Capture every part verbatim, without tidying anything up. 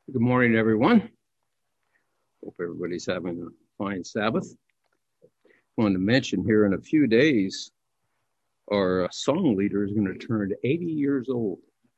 Good morning, everyone. Hope everybody's having a fine Sabbath. I wanted to mention here in a few days, our song leader is going to turn eighty years old.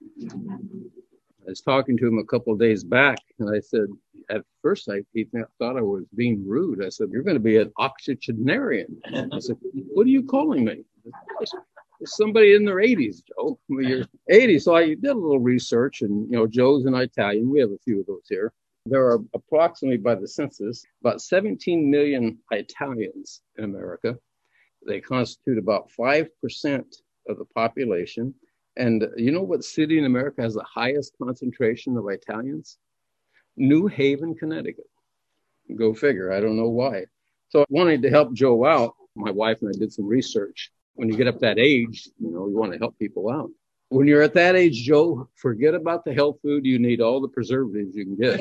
I was talking to him a couple of days back, and I said, at first I he thought I was being rude. I said, "You're going to be an octogenarian." I said, "What are you calling me?" Somebody in their eighties, Joe. Well, you're eighty. So I did a little research, and, you know, Joe's an Italian. We have a few of those here. There are approximately, by the census, about seventeen million Italians in America. They constitute about five percent of the population. And you know what city in America has the highest concentration of Italians? New Haven, Connecticut. Go figure. I don't know why. So I wanted to help Joe out. My wife and I did some research. When you get up that age, you know, you want to help people out. When you're at that age, Joe, forget about the health food. You need all the preservatives you can get.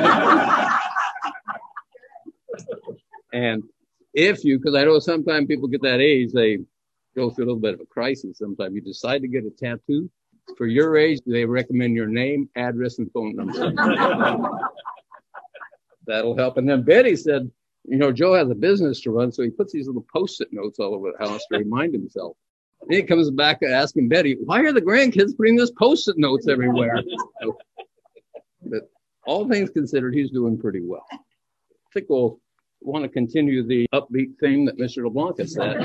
And if you, because I know sometimes people get that age, they go through a little bit of a crisis. Sometimes you decide to get a tattoo. For your age, they recommend your name, address, and phone number. That'll help. And then Betty said, you know, Joe has a business to run, so he puts these little Post-it notes all over the house to remind himself. And he comes back asking Betty, why are the grandkids putting this Post-it notes everywhere? But all things considered, he's doing pretty well. I think we'll want to continue the upbeat theme that Mister LeBlanc has said.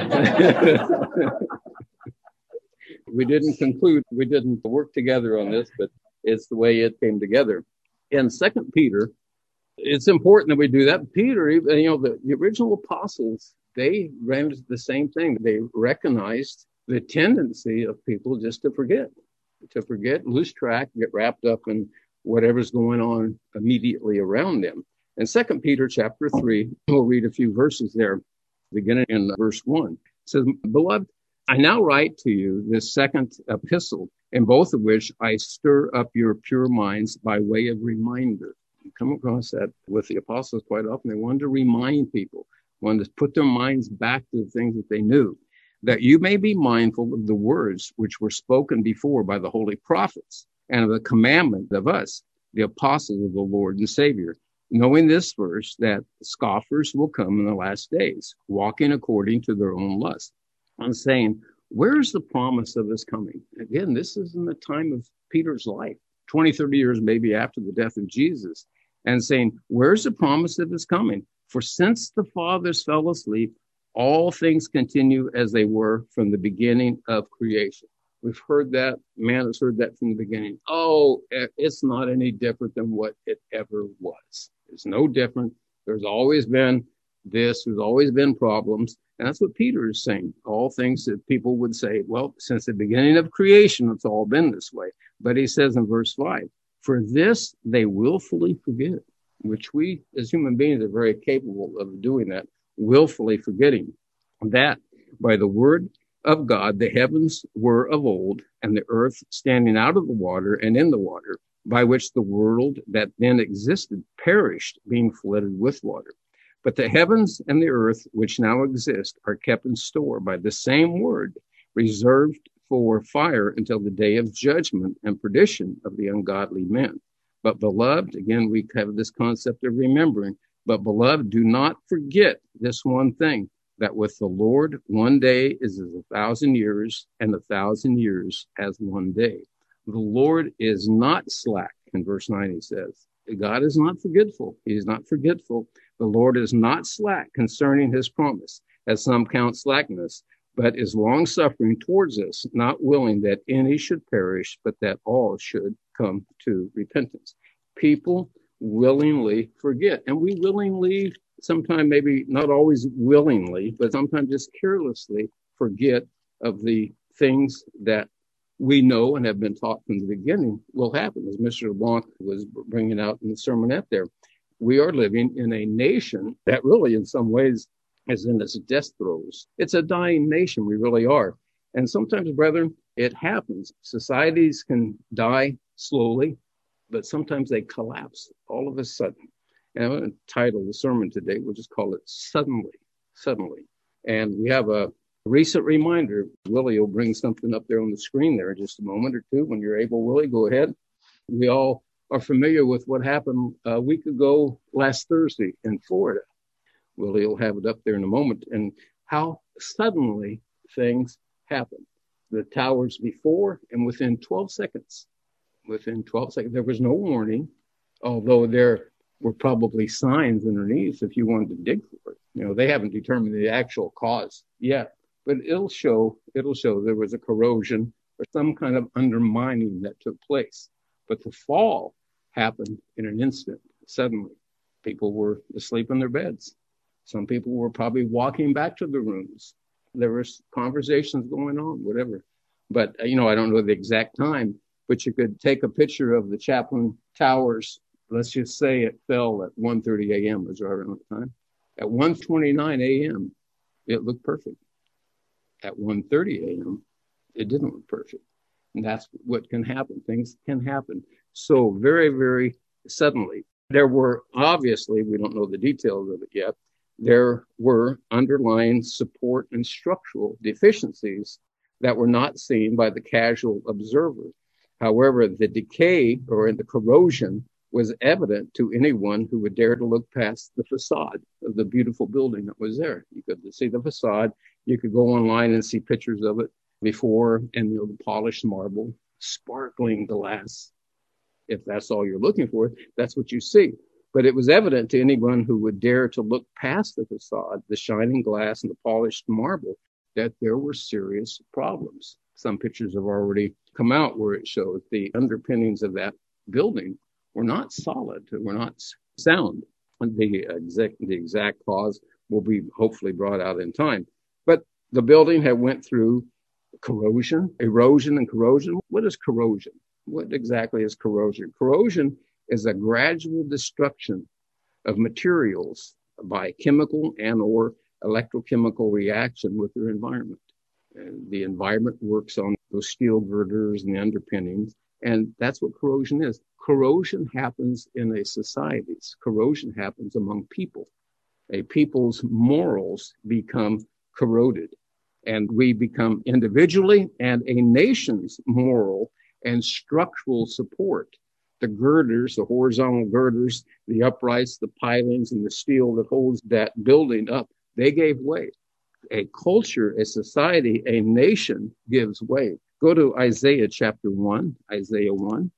We didn't conclude, we didn't work together on this, but it's the way it came together. In Second Peter, it's important that we do that. Peter, you know, the, the original apostles, they ran the same thing. They recognized the tendency of people just to forget, to forget, lose track, get wrapped up in whatever's going on immediately around them. In Second Peter chapter three, we'll read a few verses there, beginning in verse one. It says, "Beloved, I now write to you this second epistle, in both of which I stir up your pure minds by way of reminder." You come across that with the apostles quite often. They wanted to remind people, wanted to put their minds back to the things that they knew, that you may be mindful of the words which were spoken before by the holy prophets, and of the commandment of us, the apostles of the Lord and Savior, knowing this verse, that scoffers will come in the last days, walking according to their own lust. I'm saying, where's the promise of his coming? Again, this is in the time of Peter's life, twenty, thirty years maybe after the death of Jesus, and saying, where's the promise of his coming? For since the fathers fell asleep, all things continue as they were from the beginning of creation. We've heard that. Man has heard that from the beginning. Oh, it's not any different than what it ever was. It's no different. There's always been this. There's always been problems. And that's what Peter is saying. All things that people would say, well, since the beginning of creation, it's all been this way. But he says in verse five, for this they willfully forget, which we as human beings are very capable of doing that, willfully forgetting that by the word of God, the heavens were of old, and the earth standing out of the water and in the water, by which the world that then existed perished, being flooded with water. But the heavens and the earth, which now exist, are kept in store by the same word, reserved for fire until the day of judgment and perdition of the ungodly men. But beloved, again, we have this concept of remembering, but beloved, do not forget this one thing, that with the Lord, one day is as a thousand years, and a thousand years as one day. The Lord is not slack. In verse nine, he says, God is not forgetful. He is not forgetful. The Lord is not slack concerning his promise, as some count slackness, but is long-suffering towards us, not willing that any should perish, but that all should come to repentance. People willingly forget, and we willingly, sometimes maybe not always willingly, but sometimes just carelessly forget of the things that we know and have been taught from the beginning will happen, as Mister LeBlanc was bringing out in the sermonette there. We are living in a nation that really, in some ways, is in its death throes. It's a dying nation. We really are. And sometimes, brethren, it happens. Societies can die slowly, but sometimes they collapse all of a sudden. And I'm going to title the sermon today, we'll just call it Suddenly, Suddenly. And we have a recent reminder. Willie will bring something up there on the screen there in just a moment or two. When you're able, Willie, go ahead. We all are familiar with what happened a week ago last Thursday in Florida. Willie will have it up there in a moment, and how suddenly things happen. The towers before and within twelve seconds, within twelve seconds, there was no warning, although there were probably signs underneath if you wanted to dig for it. You know, they haven't determined the actual cause yet, but it'll show, it'll show there was a corrosion or some kind of undermining that took place. But the fall happened in an instant, suddenly. People were asleep in their beds. Some people were probably walking back to the rooms. There was conversations going on, whatever. But, you know, I don't know the exact time, but you could take a picture of the Chaplain Towers. Let's just say it fell at one thirty a.m. was right around the time. At one twenty-nine a.m., it looked perfect. At one thirty a.m., it didn't look perfect. And that's what can happen. Things can happen so very, very suddenly. There were, obviously, we don't know the details of it yet, there were underlying support and structural deficiencies that were not seen by the casual observer. However, the decay or the corrosion was evident to anyone who would dare to look past the facade of the beautiful building that was there. You could see the facade. You could go online and see pictures of it before, and you know, the polished marble, sparkling glass. If that's all you're looking for, that's what you see. But it was evident to anyone who would dare to look past the facade, the shining glass and the polished marble, that there were serious problems. Some pictures have already come out where it shows the underpinnings of that building were not solid, were not sound. And the exact, the exact cause will be hopefully brought out in time. But the building had went through corrosion, erosion and corrosion. What is corrosion? What exactly is corrosion? Corrosion is a gradual destruction of materials by chemical and or electrochemical reaction with their environment. And the environment works on those steel girders and the underpinnings, and that's what corrosion is. Corrosion happens in a society. Corrosion happens among people. A people's morals become corroded, and we become individually and a nation's moral and structural support. The girders, the horizontal girders, the uprights, the pilings, and the steel that holds that building up, they gave way. A culture, a society, a nation gives way. Go to Isaiah chapter one, Isaiah one.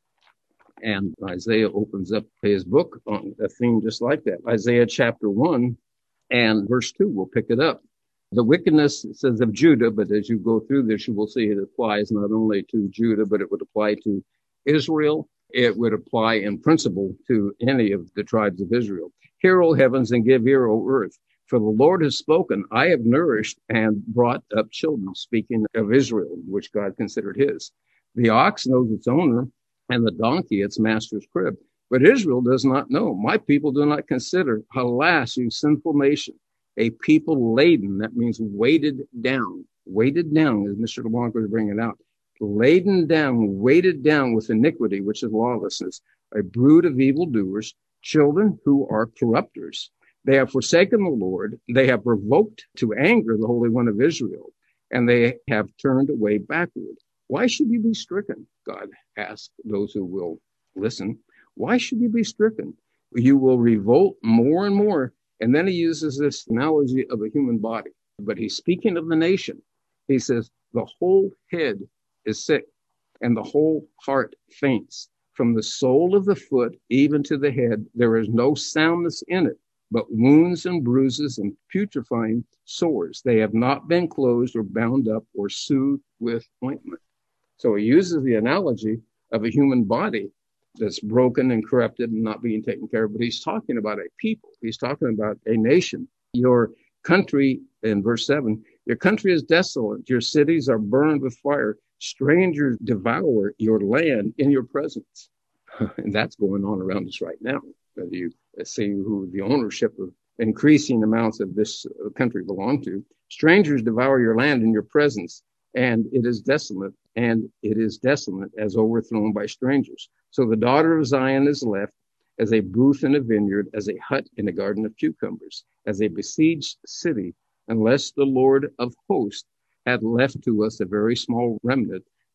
And Isaiah opens up his book on a theme just like that. Isaiah chapter one and verse two, we'll pick it up. The wickedness, it says, of Judah, but as you go through this, you will see it applies not only to Judah, but it would apply to Israel. It would apply in principle to any of the tribes of Israel. Hear, O heavens, and give ear, O earth. For the Lord has spoken. I have nourished and brought up children, speaking of Israel, which God considered his. The ox knows its owner, and the donkey its master's crib. But Israel does not know. My people do not consider. Alas, you sinful nation, a people laden. That means weighted down. Weighted down, as Mister LeBlanc was bringing it out. Laden down, weighted down with iniquity, which is lawlessness. A brood of evildoers, children who are corrupters. They have forsaken the Lord. They have provoked to anger the Holy One of Israel, and they have turned away backward. Why should you be stricken? God asks those who will listen. Why should you be stricken? You will revolt more and more. And then he uses this analogy of a human body, but he's speaking of the nation. He says, the whole head is sick and the whole heart faints. From the sole of the foot even to the head, there is no soundness in it, but wounds and bruises and putrefying sores. They have not been closed or bound up or soothed with ointment. So he uses the analogy of a human body that's broken and corrupted and not being taken care of. But he's talking about a people. He's talking about a nation. Your country, in verse seven, your country is desolate. Your cities are burned with fire. Strangers devour your land in your presence. And that's going on around us right now. Whether you see who the ownership of increasing amounts of this country belong to. Strangers devour your land in your presence, and it is desolate, and it is desolate as overthrown by strangers. So the daughter of Zion is left as a booth in a vineyard, as a hut in a garden of cucumbers, as a besieged city, unless the Lord of hosts had left to us a very small remnant,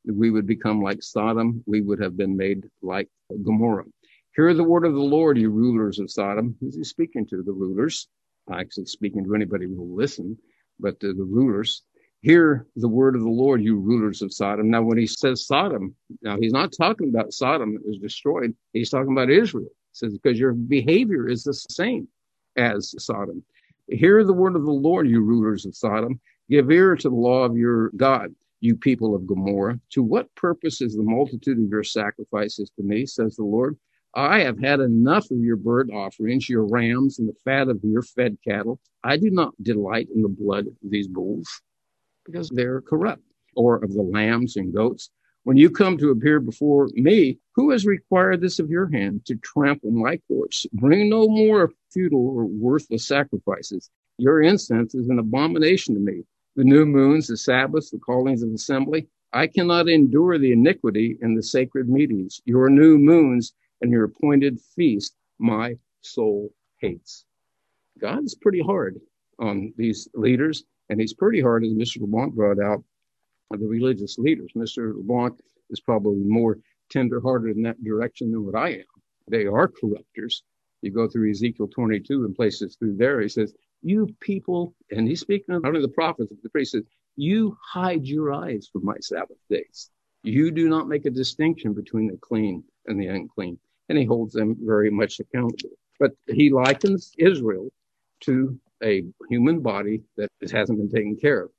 we would become like Sodom. We would have been made like Gomorrah. Hear the word of the Lord, you rulers of Sodom. Who's he speaking to? The rulers. Actually speaking to anybody who will listen, but to the rulers. Hear the word of the Lord, you rulers of Sodom. Now, when he says Sodom, now he's not talking about Sodom that was destroyed. He's talking about Israel. He says, because your behavior is the same as Sodom. Hear the word of the Lord, you rulers of Sodom. Give ear to the law of your God, you people of Gomorrah. To what purpose is the multitude of your sacrifices to me, says the Lord? I have had enough of your burnt offerings, your rams, and the fat of your fed cattle. I do not delight in the blood of these bulls, because they're corrupt, or of the lambs and goats. When you come to appear before me, who has required this of your hand to trample my courts? Bring no more futile or worthless sacrifices. Your incense is an abomination to me. The new moons, the Sabbaths, the callings of assembly. I cannot endure the iniquity in the sacred meetings. Your new moons and your appointed feast, my soul hates. God's pretty hard on these leaders, and he's pretty hard, as Mister LeBlanc brought out, on the religious leaders. Mister LeBlanc is probably more tender-hearted in that direction than what I am. They are corrupters. You go through Ezekiel twenty-two and places through there, he says, you people, and he's speaking of the prophets, the priest says, you hide your eyes from my Sabbath days. You do not make a distinction between the clean and the unclean. And he holds them very much accountable. But he likens Israel to a human body that hasn't been taken care of.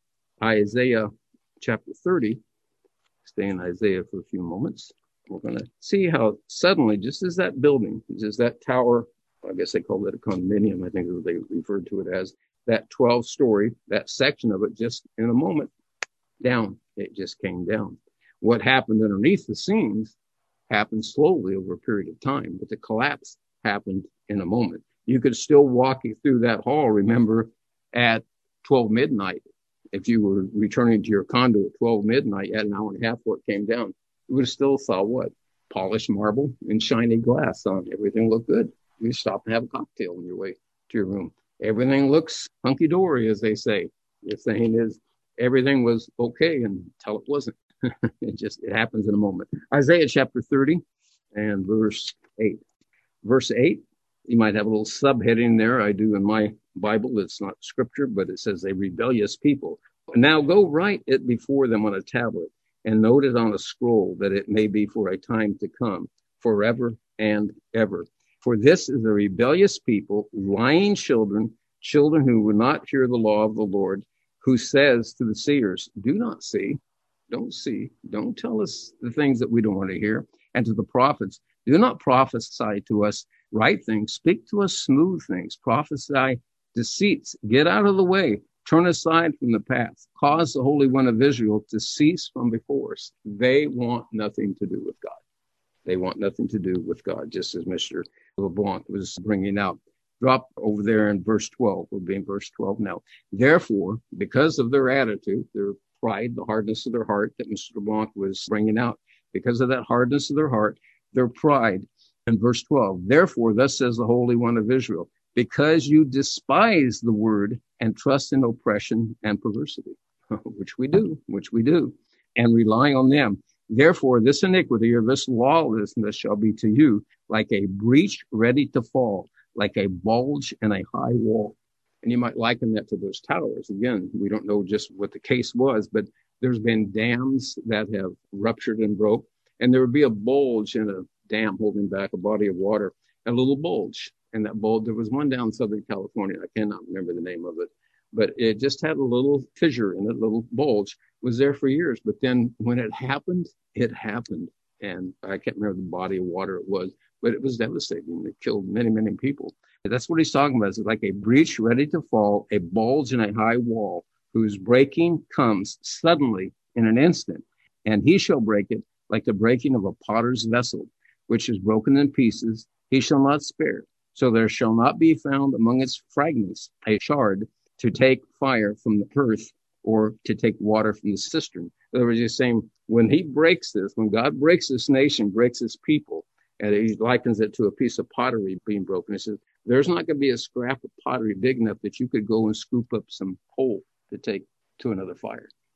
Isaiah chapter thirty, stay in Isaiah for a few moments. We're going to see how suddenly, just as that building, just as that tower, I guess they called it a condominium, I think they referred to it as, that twelve story, that section of it, just in a moment, down, it just came down. What happened underneath the scenes happened slowly over a period of time, but the collapse happened in a moment. You could still walk through that hall, remember, at twelve midnight. If you were returning to your condo at twelve midnight, you had an hour and a half before it came down. You would have still saw what? Polished marble and shiny glass on. Everything looked good. You stop and have a cocktail on your way to your room. Everything looks hunky-dory, as they say. The saying is, everything was okay until it wasn't. It just, it happens in a moment. Isaiah chapter thirty and verse eight. Verse eight, you might have a little subheading there. I do in my Bible. It's not scripture, but it says a rebellious people. Now go write it before them on a tablet and note it on a scroll, that it may be for a time to come, forever and ever. For this is a rebellious people, lying children, children who will not hear the law of the Lord, who says to the seers, do not see, don't see, don't tell us the things that we don't want to hear. And to the prophets, do not prophesy to us right things, speak to us smooth things, prophesy deceits, get out of the way, turn aside from the path, cause the Holy One of Israel to cease from before us. They want nothing to do with God. They want nothing to do with God, just as Mister LeBlanc was bringing out. Drop over there in verse twelve. We'll be in verse twelve now. Therefore, because of their attitude, their pride, the hardness of their heart that Mister LeBlanc was bringing out, because of that hardness of their heart, their pride, in verse twelve, therefore, thus says the Holy One of Israel, because you despise the word and trust in oppression and perversity, which we do, which we do, and rely on them. Therefore, this iniquity or this lawlessness shall be to you like a breach ready to fall, like a bulge in a high wall. And you might liken that to those towers. Again, we don't know just what the case was, but there's been dams that have ruptured and broke, and there would be a bulge in a dam holding back a body of water, a little bulge. And that bulge, there was one down in Southern California. I cannot remember the name of it, but it just had a little fissure in it, a little bulge. It was there for years. But then when it happened, it happened. And I can't remember the body of water it was, but it was devastating. It killed many, many people. That's what he's talking about. It's like a breach ready to fall, a bulge in a high wall, whose breaking comes suddenly in an instant. And he shall break it like the breaking of a potter's vessel, which is broken in pieces. He shall not spare. So there shall not be found among its fragments a shard to take fire from the earth or to take water from the cistern. In other words, he's saying when he breaks this, when God breaks this nation, breaks his people, and he likens it to a piece of pottery being broken, he says, there's not going to be a scrap of pottery big enough that you could go and scoop up some coal to take to another fire.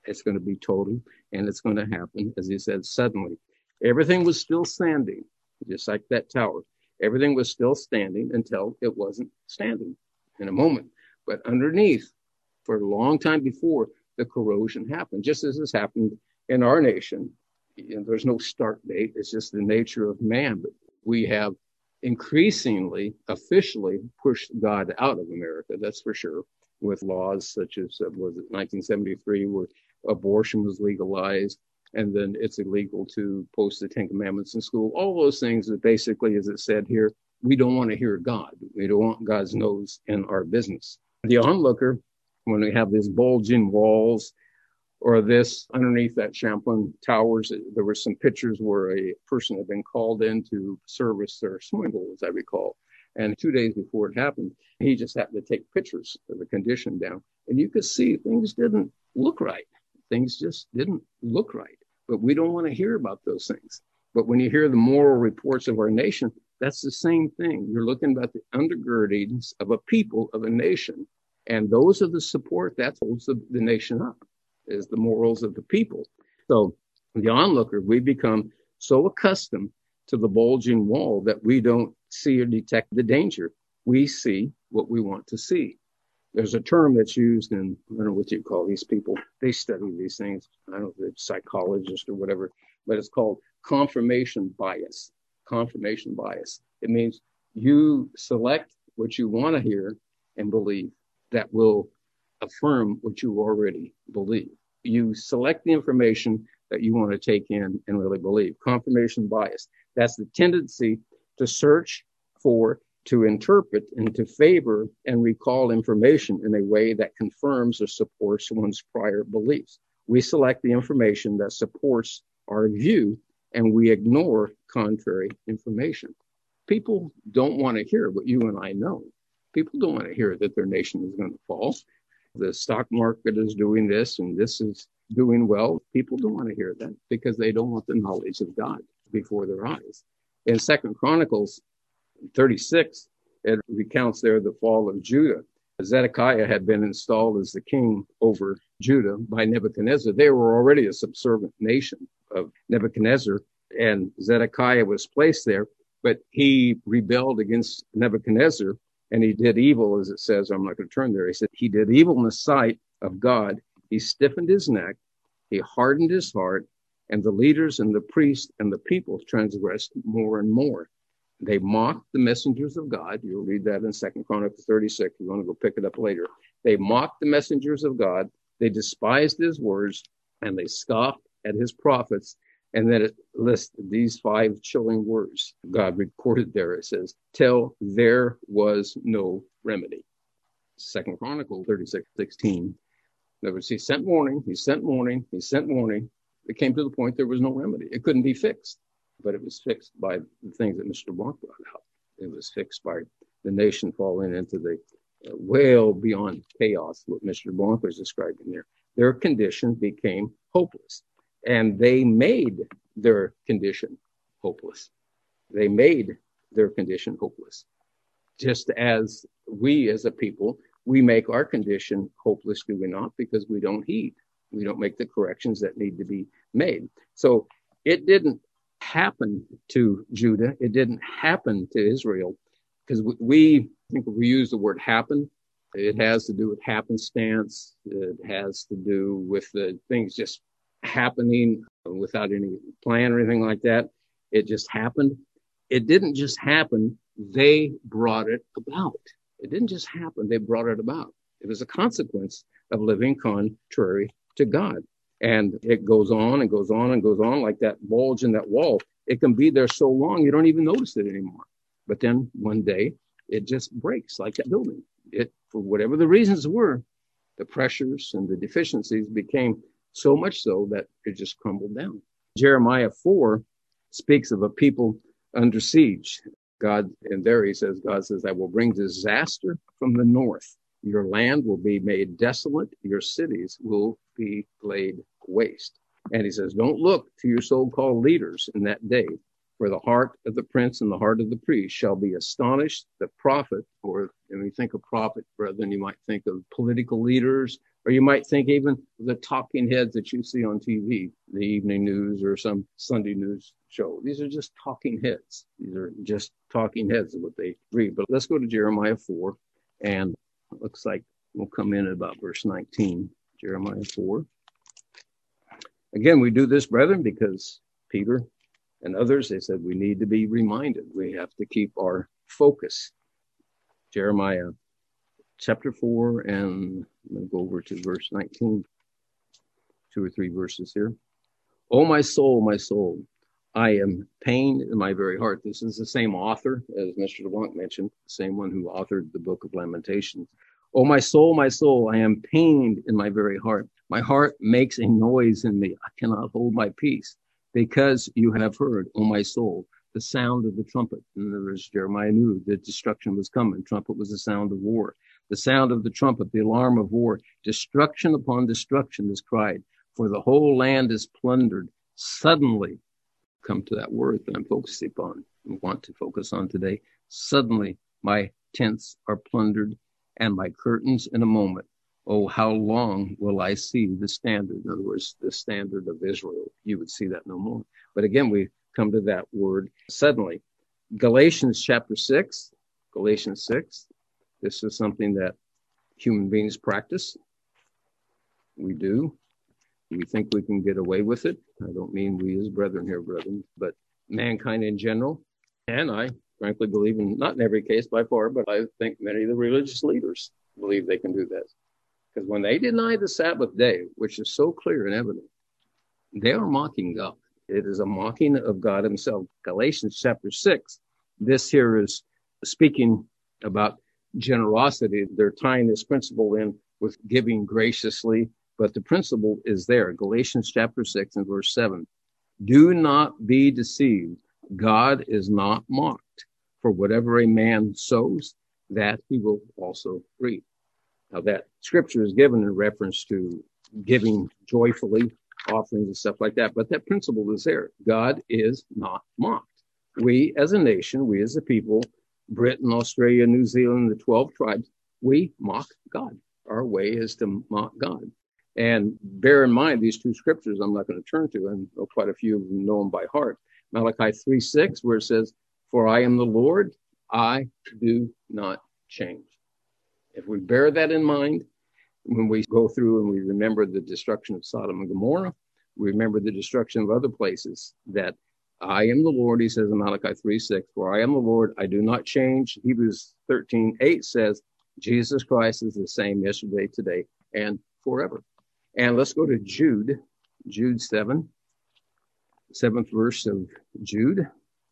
It's going to be total, and it's going to happen, as he said, suddenly. Everything was still standing, just like that tower. Everything was still standing until it wasn't standing in a moment. But underneath, for a long time before, the corrosion happened, just as has happened in our nation. You know, there's no start date. It's just the nature of man. But we have increasingly, officially pushed God out of America, that's for sure, with laws such as, uh, was it nineteen seventy-three, where abortion was legalized, and then it's illegal to post the Ten Commandments in school. All those things that basically, as it said here, we don't want to hear God. We don't want God's nose in our business. The onlooker, when we have these bulging walls, or this underneath that Champlain Towers, there were some pictures where a person had been called in to service their swimming pool, as I recall. And two days before it happened, he just happened to take pictures of the condition down. And you could see things didn't look right. Things just didn't look right. But we don't want to hear about those things. But when you hear the moral reports of our nation, that's the same thing. You're looking at the undergirdings of a people, of a nation. And those are the support that holds the, the nation up, is the morals of the people. So the onlooker, we become so accustomed to the bulging wall that we don't see or detect the danger. We see what we want to see. There's a term that's used in, I don't know what you call these people. They study these things. I don't know if they're psychologists or whatever, but it's called confirmation bias. Confirmation bias. It means you select what you want to hear and believe that will affirm what you already believe. You select the information that you want to take in and really believe. Confirmation bias. That's the tendency to search for, to interpret, and to favor and recall information in a way that confirms or supports one's prior beliefs. We select the information that supports our view, and we ignore contrary information. People don't want to hear what you and I know. People don't want to hear that their nation is going to fall. The stock market is doing this, and this is doing well. People don't want to hear that because they don't want the knowledge of God before their eyes. In Second Chronicles thirty-six, it recounts there the fall of Judah. Zedekiah had been installed as the king over Judah by Nebuchadnezzar. They were already a subservient nation of Nebuchadnezzar, and Zedekiah was placed there, but he rebelled against Nebuchadnezzar, and he did evil, as it says. I'm not going to turn there. He said he did evil in the sight of God. He stiffened his neck. He hardened his heart, and the leaders and the priests and the people transgressed more and more. They mocked the messengers of God. You'll read that in Second Chronicles thirty-six. You want to go pick it up later. They mocked the messengers of God. They despised his words, and they scoffed at his prophets. And then it lists these five chilling words God recorded there. It says, till there was no remedy. Second Chronicles thirty-six sixteen. In other words, he sent warning, he sent warning, he sent warning. It came to the point there was no remedy. It couldn't be fixed, but it was fixed by the things that Mister Blanc brought out. It was fixed by the nation falling into the uh, well beyond chaos, what Mister Blanc was describing there. Their condition became hopeless, and they made their condition hopeless. They made their condition hopeless. Just as we as a people, we make our condition hopeless, do we not? Because we don't heed. We don't make the corrections that need to be made. So it didn't happen to Judah. It didn't happen to Israel, because we, I think if we use the word happen, it has to do with happenstance. It has to do with the things just happening without any plan or anything like that. It just happened. It didn't just happen. They brought it about. It didn't just happen. They brought it about. It was a consequence of living contrary to God. And it goes on and goes on and goes on like that bulge in that wall. It can be there so long, you don't even notice it anymore. But then one day it just breaks like that building. It, for whatever the reasons were, the pressures and the deficiencies became so much so that it just crumbled down. Jeremiah four speaks of a people under siege. God, and there he says, God says, I will bring disaster from the north. Your land will be made desolate. Your cities will be laid waste. And he says, don't look to your so-called leaders in that day, for the heart of the prince and the heart of the priest shall be astonished. The prophet, or when you think of prophet, brethren, you might think of political leaders, Or you might think even the talking heads that you see on T V, the evening news or some Sunday news show. These are just talking heads. These are just talking heads of what they read. But let's go to Jeremiah four. And it looks like we'll come in at about verse nineteen. Jeremiah four. Again, we do this, brethren, because Peter and others, they said we need to be reminded. We have to keep our focus. Jeremiah chapter four, and I'm going to go over to verse nineteen. Two or three verses here. Oh, my soul, my soul, I am pained in my very heart. This is the same author, as Mister LeBlanc mentioned, the same one who authored the book of Lamentations. Oh, my soul, my soul, I am pained in my very heart. My heart makes a noise in me. I cannot hold my peace, because you have heard, oh, my soul, the sound of the trumpet. In other words, Jeremiah knew that destruction was coming. Trumpet was the sound of war. The sound of the trumpet, the alarm of war. Destruction upon destruction is cried, for the whole land is plundered. Suddenly, come to that word that I'm focusing upon and want to focus on today. Suddenly, my tents are plundered, and my curtains in a moment. Oh, how long will I see the standard? In other words, the standard of Israel. You would see that no more. But again, we come to that word suddenly. Galatians chapter six, Galatians six. This is something that human beings practice. We do. We think we can get away with it. I don't mean we as brethren here, brethren, but mankind in general. And I frankly believe in, not in every case by far, but I think many of the religious leaders believe they can do this. Because when they deny the Sabbath day, which is so clear and evident, they are mocking God. It is a mocking of God himself. Galatians chapter six, this here is speaking about generosity. They're tying this principle in with giving graciously, but the principle is there. Galatians chapter six and verse seven. Do not be deceived. God is not mocked. For whatever a man sows, that he will also reap. Now that scripture is given in reference to giving joyfully, offerings and stuff like that. But that principle is there. God is not mocked. We as a nation, we as a people, Britain, Australia, New Zealand, the twelve tribes, we mock God. Our way is to mock God. And bear in mind these two scriptures I'm not going to turn to, and quite a few of them know them by heart. Malachi three six, where it says, for I am the Lord, I do not change. If we bear that in mind, when we go through and we remember the destruction of Sodom and Gomorrah, we remember the destruction of other places, that I am the Lord, he says in Malachi three six, for I am the Lord, I do not change. Hebrews thirteen eight says, Jesus Christ is the same yesterday, today, and forever. And let's go to Jude, Jude seven, seventh verse of Jude.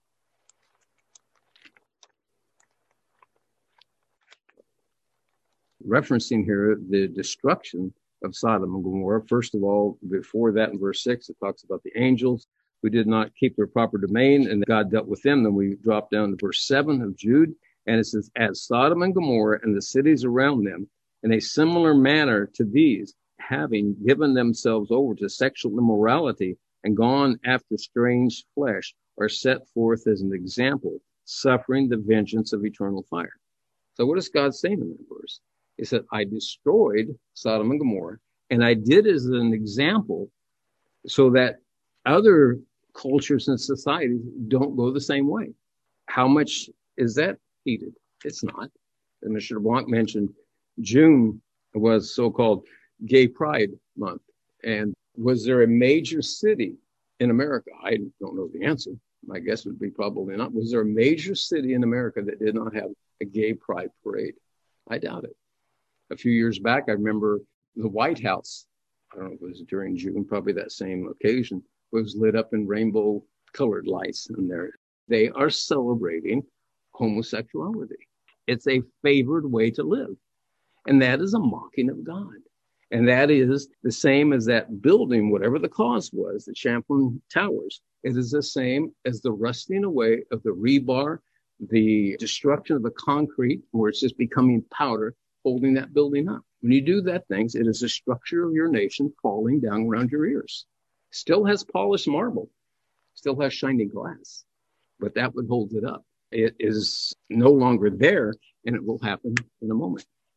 Referencing here the destruction of Sodom and Gomorrah. First of all, before that in verse six, it talks about the angels who did not keep their proper domain, and God dealt with them. Then we drop down to verse seven of Jude, and it says, as Sodom and Gomorrah and the cities around them, in a similar manner to these, having given themselves over to sexual immorality and gone after strange flesh, are set forth as an example, suffering the vengeance of eternal fire. So what is God saying in that verse? He said, I destroyed Sodom and Gomorrah, and I did as an example so that other cultures and societies don't go the same way. How much is that heated? It's not. And Mister LeBlanc mentioned June was so-called Gay Pride Month. And was there a major city in America? I don't know the answer. My guess would be probably not. Was there a major city in America that did not have a gay pride parade? I doubt it. A few years back, I remember the White House, I don't know if it was during June, probably that same occasion, was lit up in rainbow colored lights in there. They are celebrating homosexuality. It's a favored way to live. And that is a mocking of God. And that is the same as that building, whatever the cause was, the Champlain Towers. It is the same as the rusting away of the rebar, the destruction of the concrete, where it's just becoming powder, holding that building up. When you do that things, it is the structure of your nation falling down around your ears. Still has polished marble, still has shiny glass, but that would hold it up. It is no longer there, and it will happen in a moment.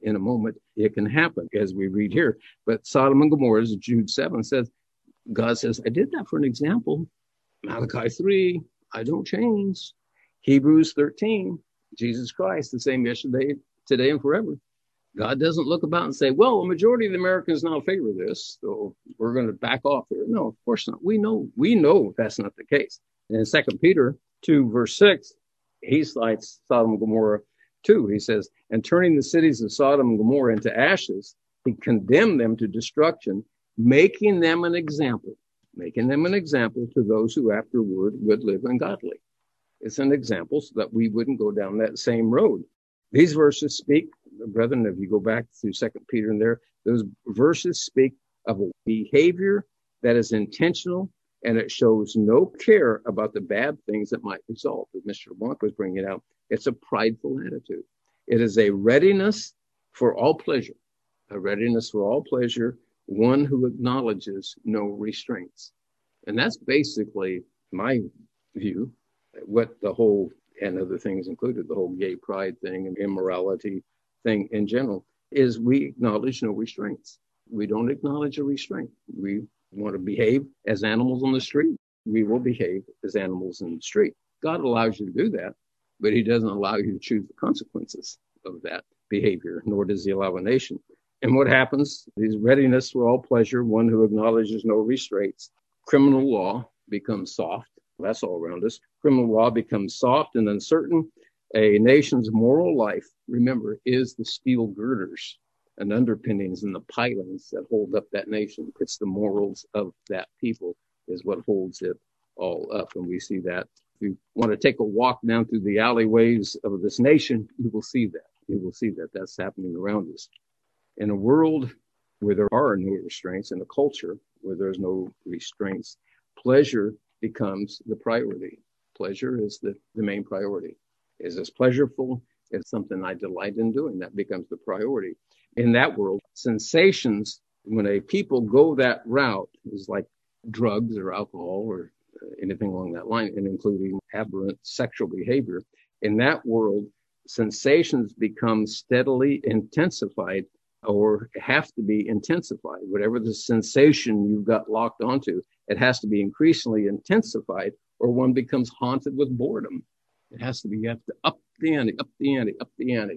in a moment, it can happen, as we read here. But Sodom and Gomorrah, as Jude seven says, God says, I did that for an example. Malachi three, I don't change. Hebrews thirteen, Jesus Christ, the same yesterday, today, and forever. God doesn't look about and say, well, a majority of the Americans now favor this, so we're going to back off here. No, of course not. We know, we know that's not the case. And in Second Peter two, verse six, he cites Sodom and Gomorrah too. He says, and turning the cities of Sodom and Gomorrah into ashes, he condemned them to destruction, making them an example, making them an example to those who afterward would live ungodly. It's an example so that we wouldn't go down that same road. These verses speak, brethren, if you go back through Second Peter and there, those verses speak of a behavior that is intentional, and it shows no care about the bad things that might result. As Mister LeBlanc was bringing it out, it's a prideful attitude. It is a readiness for all pleasure, a readiness for all pleasure, one who acknowledges no restraints. And that's basically my view, what the whole, and other things included, the whole gay pride thing and immorality thing in general, is we acknowledge no restraints. We don't acknowledge a restraint. We want to behave as animals on the street. We will behave as animals in the street. God allows you to do that, but he doesn't allow you to choose the consequences of that behavior, nor does he allow a nation. And what happens is readiness for all pleasure, one who acknowledges no restraints. Criminal law becomes soft. That's all around us. Criminal law becomes soft and uncertain. A nation's moral life, remember, is the steel girders and underpinnings and the pilings that hold up that nation. It's the morals of that people is what holds it all up. And we see that. If you want to take a walk down through the alleyways of this nation, you will see that. You will see that that's happening around us. In a world where there are no restraints, in a culture where there's no restraints, pleasure becomes the priority. Pleasure is the, the main priority. Is this pleasureful? It's something I delight in doing. That becomes the priority. In that world, sensations, when a people go that route, is like drugs or alcohol or anything along that line, and including aberrant sexual behavior. In that world, sensations become steadily intensified or have to be intensified. Whatever the sensation you've got locked onto, it has to be increasingly intensified, or one becomes haunted with boredom. It has to be, you have to up the ante, up the ante, up the ante.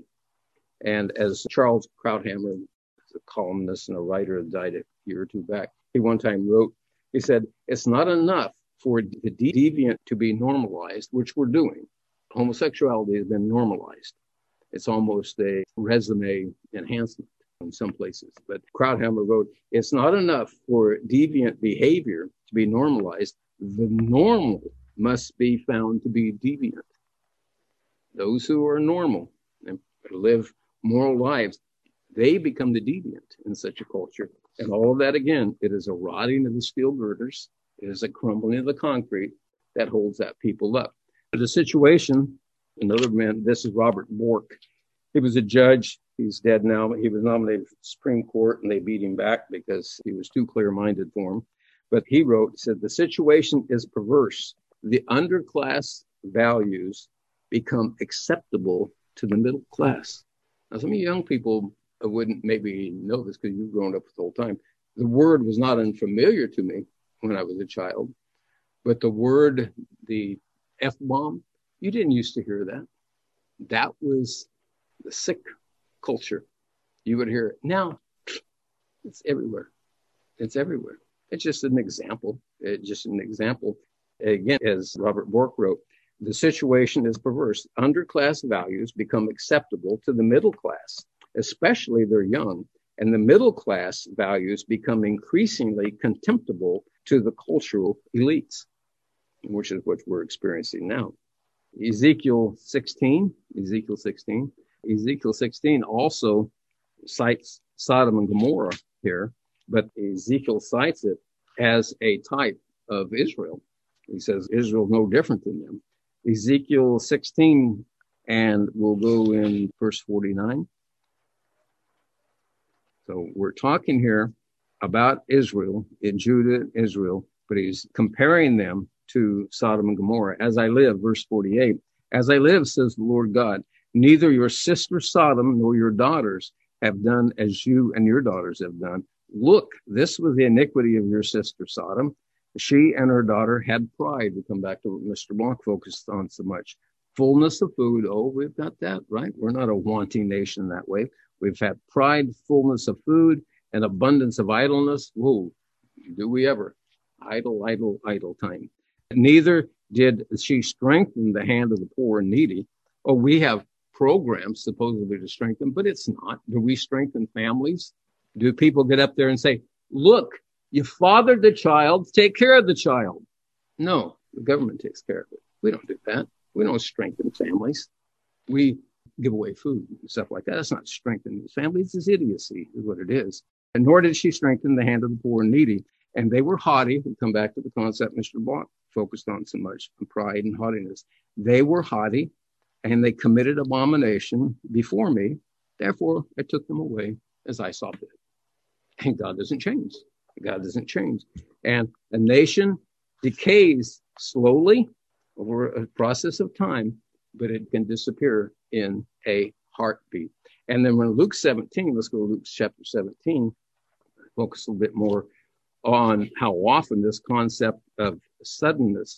And as Charles Krauthammer, a columnist and a writer that died a year or two back, he one time wrote, he said, it's not enough for the deviant to be normalized, which we're doing. Homosexuality has been normalized. It's almost a resume enhancement in some places. But Krauthammer wrote, it's not enough for deviant behavior to be normalized. The normal must be found to be deviant. Those who are normal and live moral lives, they become the deviant in such a culture. And all of that, again, it is a rotting of the steel girders. It is a crumbling of the concrete that holds that people up. The situation, another man, this is Robert Bork. He was a judge. He's dead now. He was nominated for the Supreme Court, and they beat him back because he was too clear-minded for him. But he wrote, said, the situation is perverse. The underclass values become acceptable to the middle class. Now, some of you young people wouldn't maybe know this because you've grown up the whole time. The word was not unfamiliar to me when I was a child, but the word, the F-bomb, you didn't used to hear that. That was the sick culture. You would hear it. Now, it's everywhere. It's everywhere. It's just an example. It's just an example. Again, as Robert Bork wrote, the situation is perverse. Underclass values become acceptable to the middle class, especially if they're young, and the middle class values become increasingly contemptible to the cultural elites, which is what we're experiencing now. Ezekiel sixteen, Ezekiel sixteen, Ezekiel sixteen also cites Sodom and Gomorrah here, but Ezekiel cites it as a type of Israel. He says Israel is no different than them. Ezekiel sixteen, and we'll go in verse forty-nine. So we're talking here about Israel, in Judah, Israel, but he's comparing them to Sodom and Gomorrah. As I live, verse forty-eight, as I live, says the Lord God, neither your sister Sodom nor your daughters have done as you and your daughters have done. Look, this was the iniquity of your sister Sodom. She and her daughter had pride. We come back to what Mister Blanc focused on so much. Fullness of food. Oh, we've got that, right? We're not a wanting nation that way. We've had pride, fullness of food, and abundance of idleness. Whoa, do we ever? Idle, idle, idle time. Neither did she strengthen the hand of the poor and needy. Oh, we have programs supposedly to strengthen, but it's not. Do we strengthen families? Do people get up there and say, look, you fathered the child, take care of the child? No, the government takes care of it. We don't do that. We don't strengthen families. We give away food and stuff like that. That's not strengthening families. It's idiocy is what it is. And nor did she strengthen the hand of the poor and needy. And they were haughty. We come back to the concept Mister Blanc focused on so much, pride and haughtiness. They were haughty and they committed abomination before me. Therefore, I took them away as I saw fit. And God doesn't change. God doesn't change. And a nation decays slowly over a process of time, but it can disappear in a heartbeat. And then when Luke seventeen, let's go to Luke chapter seventeen, focus a little bit more on how often this concept of suddenness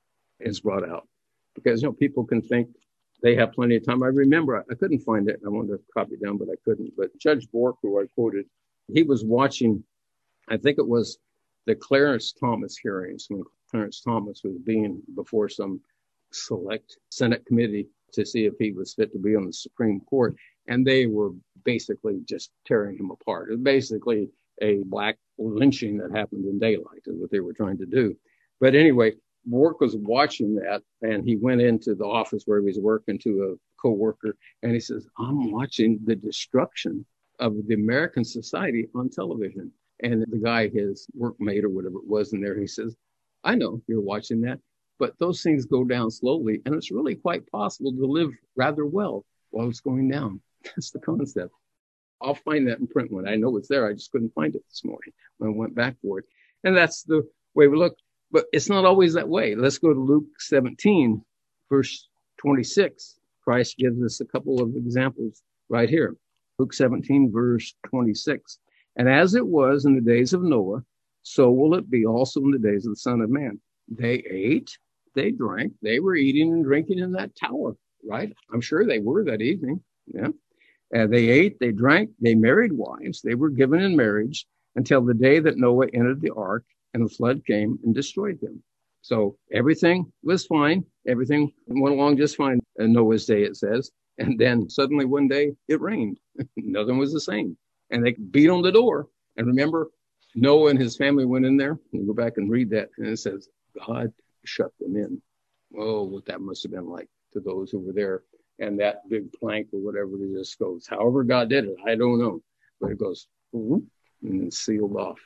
is brought out. Because, you know, people can think they have plenty of time. I remember, I couldn't find it. I wanted to copy it down, but I couldn't. But Judge Bork, who I quoted, he was watching, I think it was the Clarence Thomas hearings, when Clarence Thomas was being before some select Senate committee to see if he was fit to be on the Supreme Court. And they were basically just tearing him apart. It was basically a black lynching that happened in daylight is what they were trying to do. But anyway, Bork was watching that, and he went into the office where he was working to a co-worker, and he says, I'm watching the destruction of the American society on television. And the guy, his workmate or whatever it was in there, he says, I know you're watching that, but those things go down slowly, and it's really quite possible to live rather well while it's going down. That's the concept. I'll find that in print when I know it's there. I just couldn't find it this morning when I went back for it. And that's the way we look. But it's not always that way. Let's go to Luke seventeen, verse twenty-six. Christ gives us a couple of examples right here. Luke seventeen, verse twenty-six. And as it was in the days of Noah, so will it be also in the days of the Son of Man. They ate, they drank, they were eating and drinking in that tower, right? I'm sure they were that evening. Yeah. And they ate, they drank, they married wives, they were given in marriage until the day that Noah entered the ark and the flood came and destroyed them. So everything was fine. Everything went along just fine in Noah's day, it says. And then suddenly one day it rained. Nothing was the same. And they beat on the door. And remember, Noah and his family went in there. You go back and read that. And it says, God shut them in. Oh, what that must have been like to those who were there. And that big plank or whatever it just goes. However God did it, I don't know. But it goes, and then sealed off.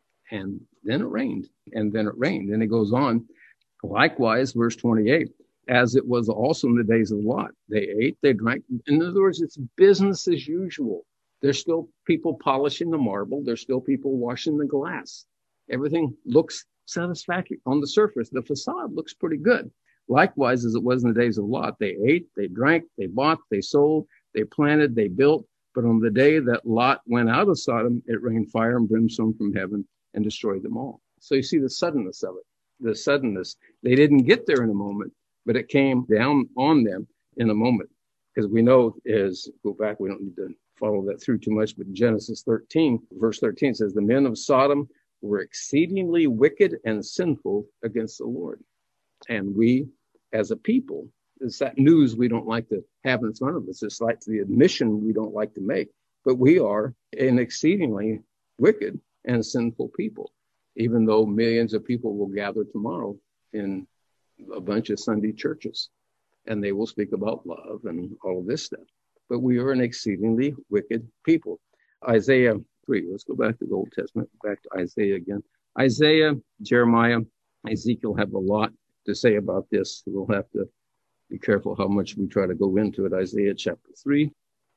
And then it rained. And then it rained. And it goes on. Likewise, verse twenty-eight, as it was also in the days of Lot. They ate, they drank. In other words, it's business as usual. There's still people polishing the marble. There's still people washing the glass. Everything looks satisfactory on the surface. The facade looks pretty good. Likewise, as it was in the days of Lot, they ate, they drank, they bought, they sold, they planted, they built. But on the day that Lot went out of Sodom, it rained fire and brimstone from heaven and destroyed them all. So you see the suddenness of it, the suddenness. They didn't get there in a moment, but it came down on them in a moment. Because we know is, go back, we don't need to follow that through too much, but Genesis thirteen, verse thirteen says, the men of Sodom were exceedingly wicked and sinful against the Lord. And we, as a people, it's that news we don't like to have in front of us. It's like the admission we don't like to make. But we are an exceedingly wicked and sinful people, even though millions of people will gather tomorrow in a bunch of Sunday churches, and they will speak about love and all of this stuff. But we are an exceedingly wicked people. Isaiah three, let's go back to the Old Testament, back to Isaiah again. Isaiah, Jeremiah, Ezekiel have a lot to say about this. We'll have to be careful how much we try to go into it. Isaiah chapter three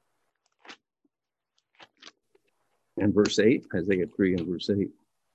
and verse eight. Isaiah three and verse eight.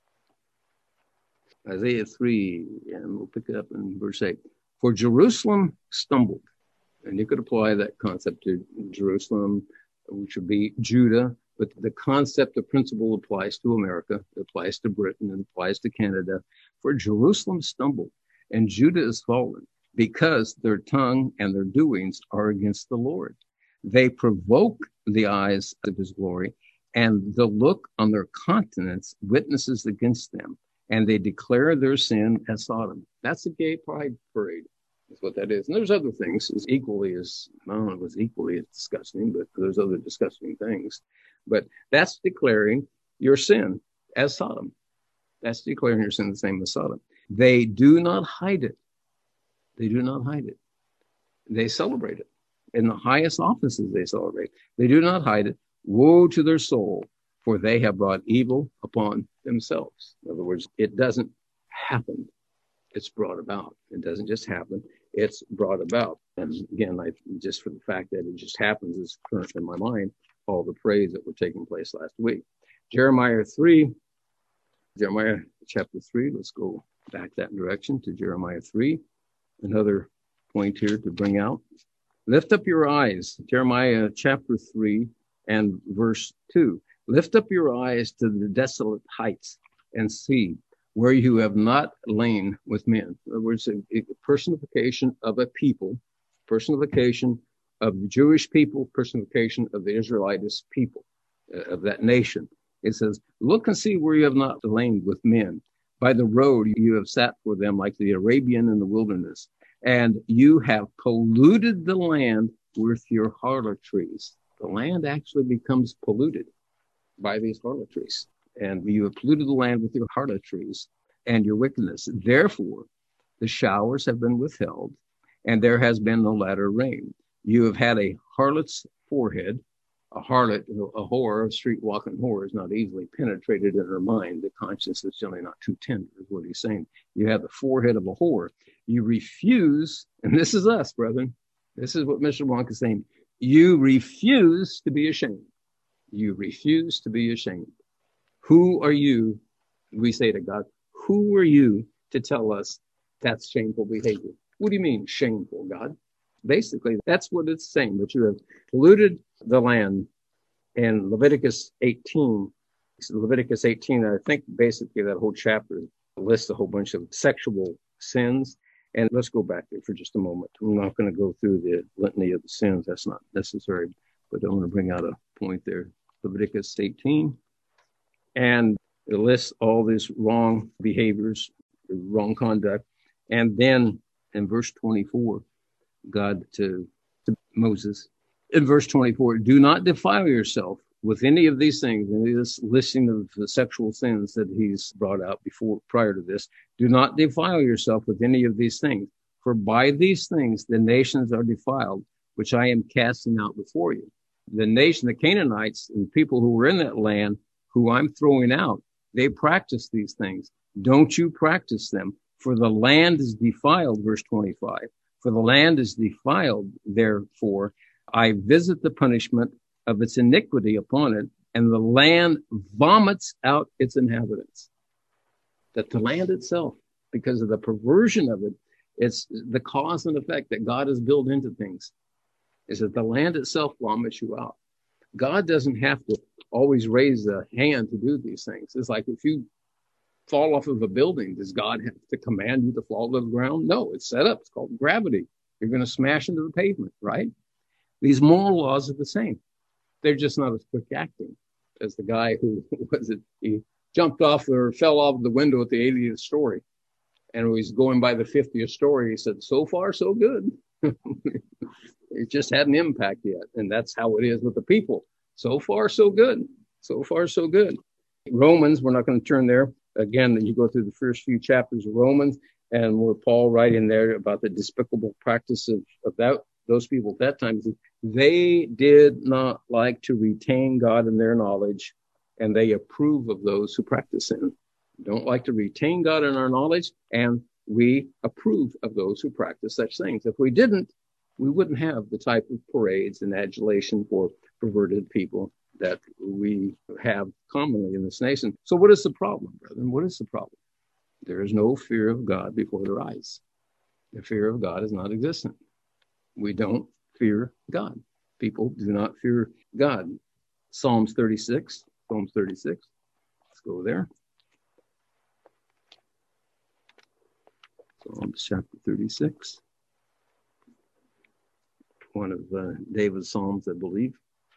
Isaiah three, and we'll pick it up in verse eight. For Jerusalem stumbled. And you could apply that concept to Jerusalem, which would be Judah. But the concept, the principle applies to America, it applies to Britain, it applies to Canada. For Jerusalem stumbled and Judah is fallen because their tongue and their doings are against the Lord. They provoke the eyes of his glory, and the look on their countenance witnesses against them, and they declare their sin as Sodom. That's a gay pride parade. That's what that is. And there's other things as equally as, I don't know if it's equally as disgusting, but there's other disgusting things. But that's declaring your sin as Sodom. That's declaring your sin the same as Sodom. They do not hide it. They do not hide it. They celebrate it. In the highest offices they celebrate. They do not hide it. Woe to their soul, for they have brought evil upon themselves. In other words, it doesn't happen. It's brought about. It doesn't just happen. It's brought about. And again, I just for the fact that it just happens is current in my mind, all the praise that were taking place last week. Jeremiah three, Jeremiah chapter three, let's go back that direction to Jeremiah three. Another point here to bring out. Lift up your eyes, Jeremiah chapter three and verse two. Lift up your eyes to the desolate heights and see where you have not lain with men. In other words, a, a personification of a people, personification of the Jewish people, personification of the Israelitish people, uh, of that nation. It says, look and see where you have not lain with men. By the road you have sat for them like the Arabian in the wilderness, and you have polluted the land with your harlotries. The land actually becomes polluted by these harlotries, and you have polluted the land with your harlotries and your wickedness. Therefore, the showers have been withheld, and there has been no latter rain. You have had a harlot's forehead. A harlot, a whore, a street walking whore is not easily penetrated in her mind. The conscience is generally not too tender, is what he's saying. You have the forehead of a whore. You refuse, and this is us, brethren. This is what Mister Blanc is saying. You refuse to be ashamed. You refuse to be ashamed. Who are you, we say to God, who are you to tell us that's shameful behavior? What do you mean shameful, God? Basically, that's what it's saying, that you have polluted the land. In Leviticus eighteen, Leviticus eighteen, I think basically that whole chapter lists a whole bunch of sexual sins. And let's go back there for just a moment. I'm not going to go through the litany of the sins. That's not necessary, but I want to bring out a point there. Leviticus eighteen. And it lists all these wrong behaviors, wrong conduct. And then in verse twenty-four, God to, to Moses, in verse twenty-four, do not defile yourself with any of these things, and this listing of the sexual sins that he's brought out before, prior to this. Do not defile yourself with any of these things, for by these things the nations are defiled, which I am casting out before you. The nation, the Canaanites, and people who were in that land, who I'm throwing out, they practice these things. Don't you practice them, for the land is defiled, verse twenty-five. For the land is defiled, therefore I visit the punishment of its iniquity upon it, and the land vomits out its inhabitants. That the land itself, because of the perversion of it, it's the cause and effect that God has built into things, is that the land itself vomits you out. God doesn't have to always raise a hand to do these things. It's like if you fall off of a building, does God have to command you to fall to the ground? No, it's set up. It's called gravity. You're going to smash into the pavement, right? These moral laws are the same. They're just not as quick acting as the guy who was it? He jumped off or fell off the window at the eightieth story. And when he's going by the fiftieth story, he said, so far, so good. It just hadn't impact yet. And that's how it is with the people. So far, so good. So far, so good. Romans, we're not going to turn there. Again, you go through the first few chapters of Romans, and where Paul writing there about the despicable practice of, of that, those people at that time. They did not like to retain God in their knowledge, and they approve of those who practice sin. Don't like to retain God in our knowledge, and we approve of those who practice such things. If we didn't, we wouldn't have the type of parades and adulation for perverted people that we have commonly in this nation. So what is the problem, brethren? What is the problem? There is no fear of God before their eyes. The fear of God is not existent. We don't fear God. people do not fear God. Psalms thirty-six, Psalms thirty-six. Let's go there. Psalms chapter thirty-six. One of uh, David's Psalms, I believe.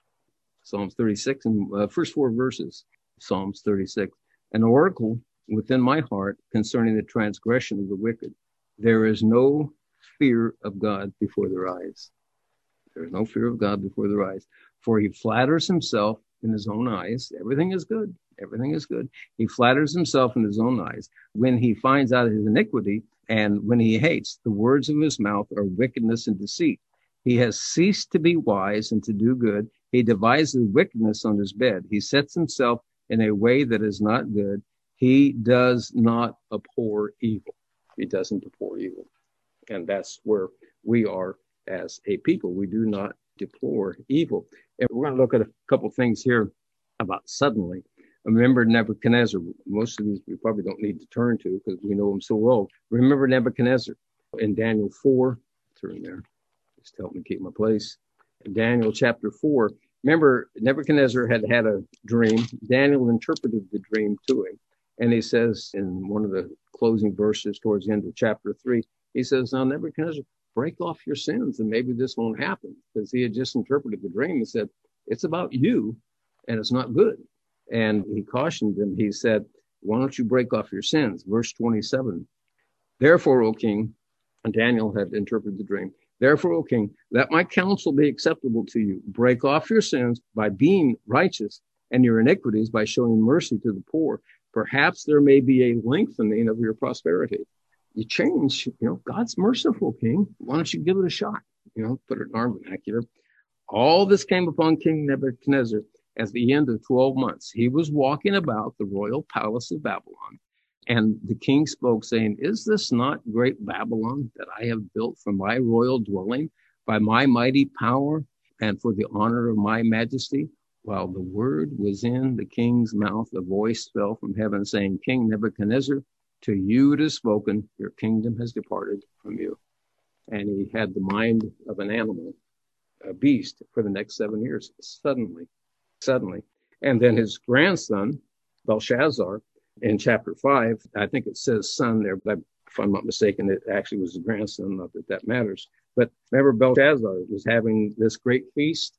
Psalms thirty-six, and uh, first four verses, Psalms thirty-six. An oracle within my heart concerning the transgression of the wicked. There is no fear of God before their eyes. There is no fear of God before their eyes. For he flatters himself in his own eyes. Everything is good. Everything is good. He flatters himself in his own eyes. When he finds out his iniquity, and when he hates, the words of his mouth are wickedness and deceit. He has ceased to be wise and to do good. He devises wickedness on his bed. He sets himself in a way that is not good. He does not abhor evil. He doesn't abhor evil. And that's where we are as a people. We do not deplore evil. And we're going to look at a couple things here about suddenly. Remember Nebuchadnezzar. Most of these we probably don't need to turn to because we know them so well. Remember Nebuchadnezzar in Daniel four. Turn there. Just help me keep my place. In Daniel chapter four. Remember, Nebuchadnezzar had had a dream. Daniel interpreted the dream to him. And he says in one of the closing verses towards the end of chapter three, he says, now, Nebuchadnezzar, break off your sins and maybe this won't happen. Because he had just interpreted the dream and said, it's about you and it's not good. And he cautioned him. He said, why don't you break off your sins? Verse twenty-seven. Therefore, O king, and Daniel had interpreted the dream. Therefore, O king, let my counsel be acceptable to you. Break off your sins by being righteous and your iniquities by showing mercy to the poor. Perhaps there may be a lengthening of your prosperity. You change, you know, God's merciful, king. Why don't you give it a shot? You know, put it in our vernacular. All this came upon King Nebuchadnezzar at the end of twelve months. He was walking about the royal palace of Babylon. And the king spoke, saying, is this not great Babylon that I have built for my royal dwelling by my mighty power and for the honor of my majesty? While the word was in the king's mouth, a voice fell from heaven saying, King Nebuchadnezzar, to you it is spoken, your kingdom has departed from you. And he had the mind of an animal, a beast, for the next seven years, suddenly, suddenly. And then his grandson, Belshazzar, in chapter five, I think it says son there, but if I'm not mistaken, it actually was his grandson, not that that matters. But remember, Belshazzar was having this great feast,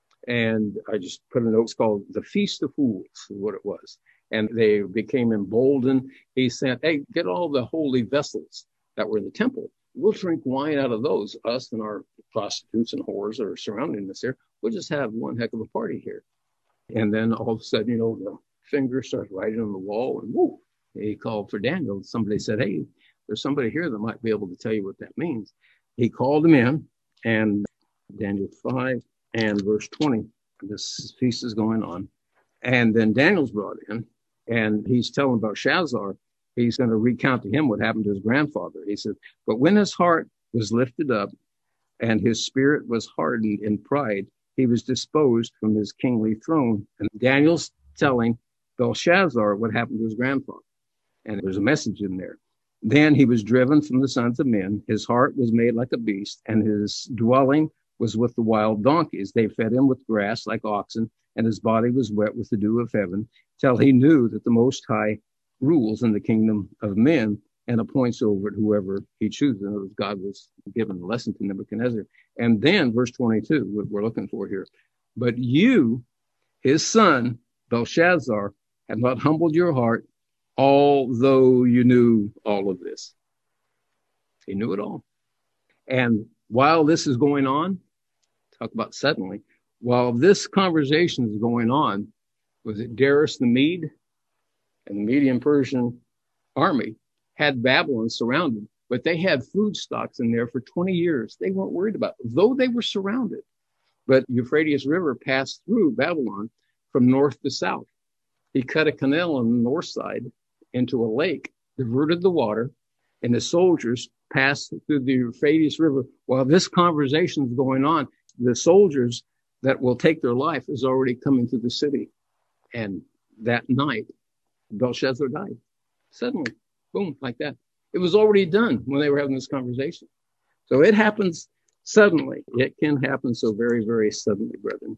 and I just put a note, it's called the Feast of Fools, is what it was. And they became emboldened. He said, hey, get all the holy vessels that were in the temple. We'll drink wine out of those, us and our prostitutes and whores that are surrounding us here. We'll just have one heck of a party here. And then all of a sudden, you know, the finger starts writing on the wall, and whoo, he called for Daniel. Somebody said, hey, there's somebody here that might be able to tell you what that means. He called him in, and Daniel five and verse twenty, this feast is going on. And then Daniel's brought in, and he's telling Belshazzar, he's going to recount to him what happened to his grandfather. He said, but when his heart was lifted up and his spirit was hardened in pride, he was disposed from his kingly throne. And Daniel's telling Belshazzar what happened to his grandfather. And there's a message in there. Then he was driven from the sons of men. His heart was made like a beast, and his dwelling was with the wild donkeys. They fed him with grass like oxen, and his body was wet with the dew of heaven, till he knew that the Most High rules in the kingdom of men and appoints over it whoever he chooses. In other words, God was giving a lesson to Nebuchadnezzar. And then verse twenty-two, what we're looking for here. But you, his son, Belshazzar, have not humbled your heart, although you knew all of this. He knew it all. And while this is going on, talk about suddenly, while this conversation is going on, was it Darius the Mede and the Median Persian army had Babylon surrounded, but they had food stocks in there for twenty years. They weren't worried about it, though they were surrounded. But Euphrates River passed through Babylon from north to south. He cut a canal on the north side into a lake, diverted the water, and the soldiers passed through the Euphrates River. While this conversation is going on, the soldiers that will take their life is already coming to the city. And that night, Belshazzar died. Suddenly, boom, like that. It was already done when they were having this conversation. So it happens Suddenly. It can happen so very, very suddenly, brethren.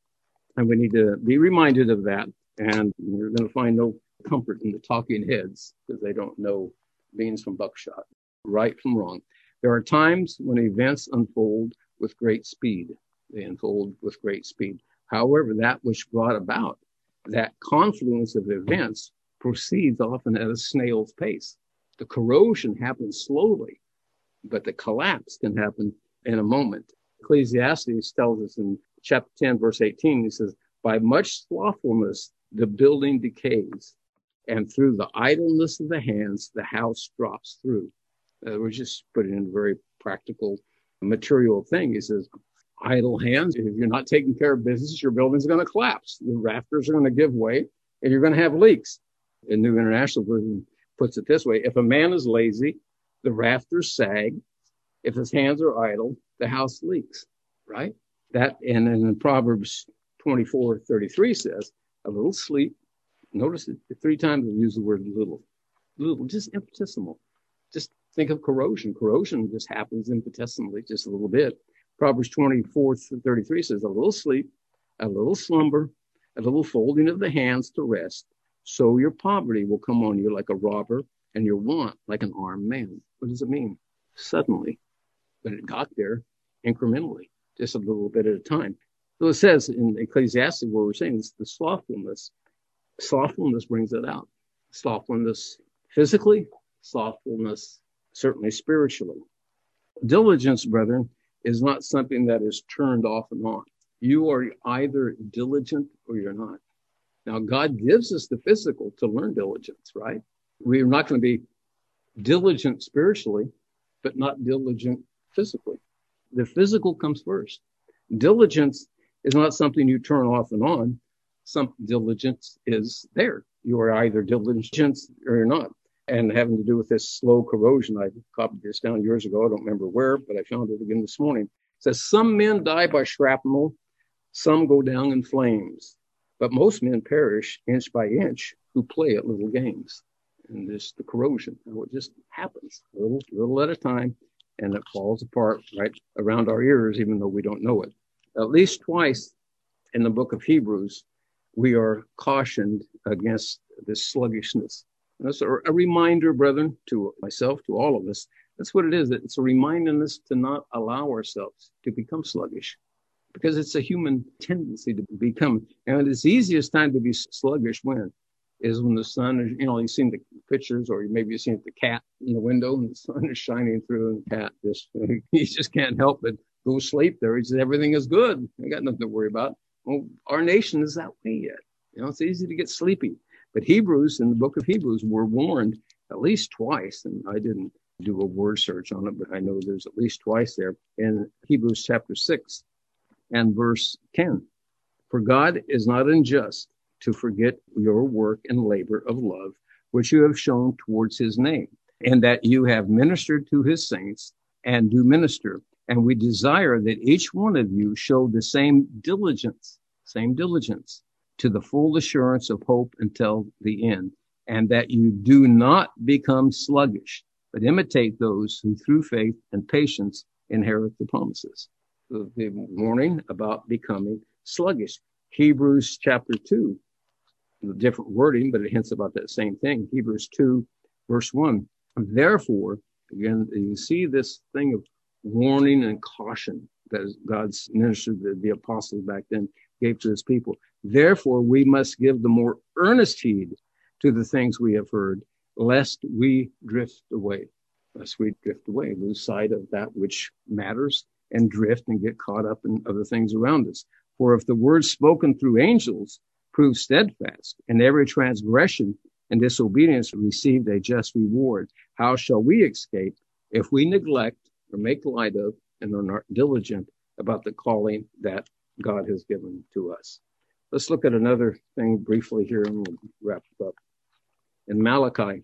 And we need to be reminded of that. And you're going to find no comfort in the talking heads because they don't know beans from buckshot, right from wrong. There are times when events unfold with great speed. They unfold with great speed. However, that which brought about that confluence of events proceeds often at a snail's pace. The corrosion happens slowly, but the collapse can happen in a moment. Ecclesiastes tells us in chapter ten, verse eighteen, he says, by much slothfulness, the building decays, and through the idleness of the hands, the house drops through. Uh, we're just putting in a very practical, material thing. He says, idle hands, if you're not taking care of business, your building's going to collapse. The rafters are going to give way, and you're going to have leaks. The New International Version puts it this way. If a man is lazy, the rafters sag. If his hands are idle, the house leaks, right? That, and then in Proverbs twenty-four thirty-three says, a little sleep. Notice it three times we use the word little, little, just infinitesimal. Just think of corrosion. Corrosion just happens infinitesimally, just a little bit. Proverbs twenty-four thirty-three says, a little sleep, a little slumber, a little folding of the hands to rest. So your poverty will come on you like a robber and your want like an armed man. What does it mean? Suddenly. But it got there incrementally, just a little bit at a time. So it says in Ecclesiastes, where we're saying it's the slothfulness. Slothfulness brings it out. Slothfulness physically, slothfulness certainly spiritually. Diligence, brethren, is not something that is turned off and on. You are either diligent or you're not. Now, God gives us the physical to learn diligence, right? We're not going to be diligent spiritually, but not diligent physically. The physical comes first. Diligence is not something you turn off and on. Some diligence is there. You are either diligent or you're not. And having to do with this slow corrosion, I copied this down years ago. I don't remember where, but I found it again this morning. It says, some men die by shrapnel, some go down in flames, but most men perish inch by inch who play at little games. And this, the corrosion, it just happens a little, little at a time, and it falls apart right around our ears, even though we don't know it. At least twice in the book of Hebrews, we are cautioned against this sluggishness. And that's a, a reminder, brethren, to myself, to all of us. That's what it is. It's a reminding us to not allow ourselves to become sluggish, because it's a human tendency to become. And it's the easiest time to be sluggish when is when the sun is, you know, you've seen the pictures, or maybe you've seen the cat in the window and the sun is shining through, and the cat just, he just can't help but go sleep there. He says, everything is good. I got nothing to worry about. Well, our nation is that way yet. You know, it's easy to get sleepy. But Hebrews, in the book of Hebrews, were warned at least twice, and I didn't do a word search on it, but I know there's at least twice there in Hebrews chapter six and verse ten. For God is not unjust to forget your work and labor of love, which you have shown towards his name, and that you have ministered to his saints and do minister. And we desire that each one of you show the same diligence, same diligence to the full assurance of hope until the end, and that you do not become sluggish, but imitate those who through faith and patience inherit the promises. The, the warning about becoming sluggish. Hebrews chapter two, different wording, but it hints about that same thing. Hebrews two, verse one. Therefore, again, you see this thing of warning and caution that God's ministered, the, the apostles back then gave to his people. Therefore, we must give the more earnest heed to the things we have heard, lest we drift away, lest we drift away, lose sight of that which matters, and drift and get caught up in other things around us. For if the word spoken through angels proved steadfast, and every transgression and disobedience received a just reward, how shall we escape if we neglect or make light of and are not diligent about the calling that God has given to us? Let's look at another thing briefly here, and we'll wrap it up. In Malachi,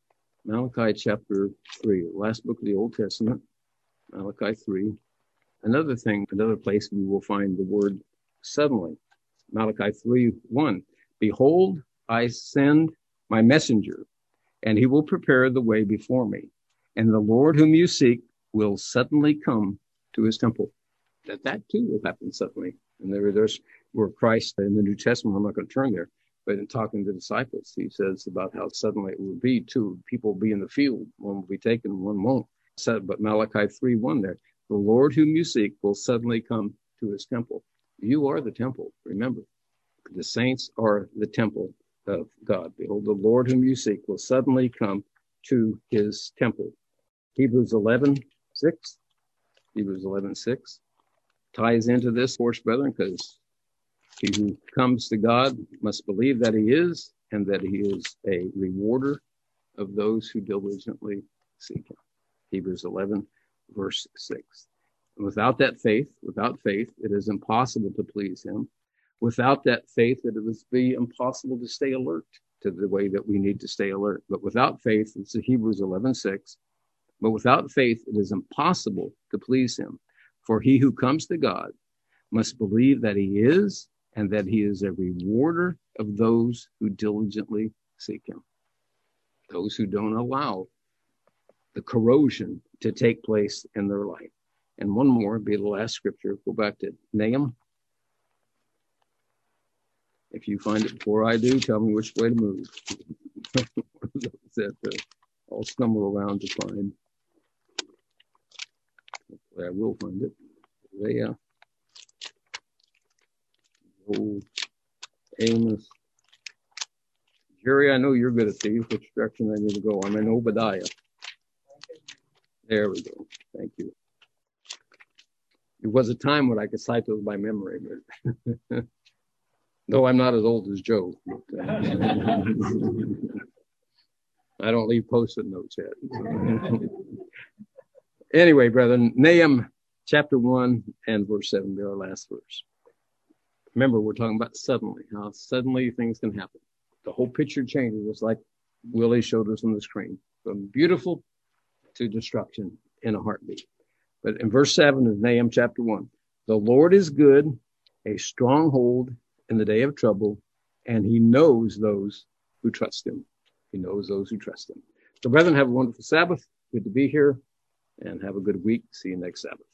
Malachi chapter three, last book of the Old Testament, Malachi three. Another thing, another place we will find the word suddenly. Malachi three, one. Behold, I send my messenger, and he will prepare the way before me. And the Lord whom you seek will suddenly come to his temple. That that too will happen suddenly. And there, there's where Christ in the New Testament, I'm not going to turn there, but in talking to the disciples, he says about how suddenly it will be two people will be in the field. One will be taken, one won't. Said, but Malachi three one there, the Lord whom you seek will suddenly come to his temple. You are the temple. Remember, the saints are the temple of God. Behold, the Lord whom you seek will suddenly come to his temple. Hebrews eleven six. Hebrews eleven six ties into this, of course, brethren, because he who comes to God must believe that he is, and that he is a rewarder of those who diligently seek him. Hebrews eleven, verse six. And without that faith, without faith, it is impossible to please him. Without that faith, it would be impossible to stay alert to the way that we need to stay alert. But without faith, it's Hebrews eleven six. But without faith, it is impossible to please him. For he who comes to God must believe that he is, and that he is a rewarder of those who diligently seek him. Those who don't allow the corrosion to take place in their life. And one more, be the last scripture. Go back to Nahum. If you find it before I do, tell me which way to move. that uh, I'll stumble around to find. Hopefully I will find it. Isaiah. Oh, Amos. Jerry, I know you're good at these. Which direction I need to go? I'm in Obadiah. There we go. Thank you. It was a time when I could cite those by memory, but though I'm not as old as Joe. But, uh, I don't leave post-it notes yet. Anyway, brethren, Nahum chapter one and verse seven, be our last verse. Remember, we're talking about suddenly, how suddenly things can happen. The whole picture changes, just like Willie showed us on the screen. From beautiful to destruction in a heartbeat. But in verse seven of Nahum chapter one, the Lord is good, a stronghold in the day of trouble, and he knows those who trust him. He knows those who trust him. So brethren, have a wonderful Sabbath. Good to be here, and have a good week. See you next Sabbath.